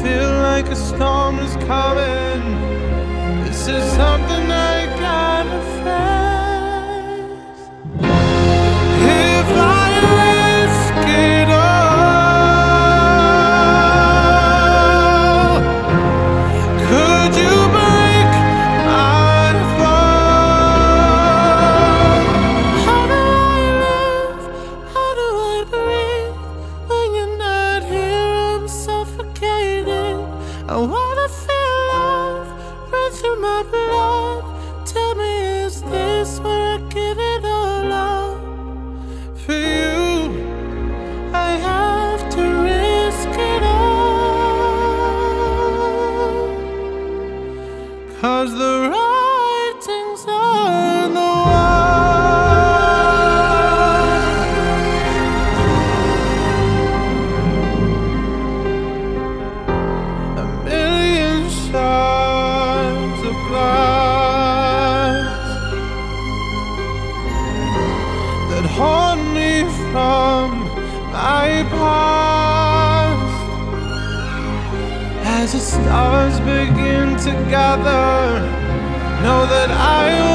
feel like a storm is coming. This is something I gotta face. If I risk it all, could you break my fall? How do I live? How do I breathe? When you're not here, I'm suffocating. I wanna feel love run through my blood. Tell me, is this where I give it all up? For you, I have to risk it all. 'Cause the writing's on the wall. A million shards of glass that haunt me from my past. As the stars begin to gather, know that I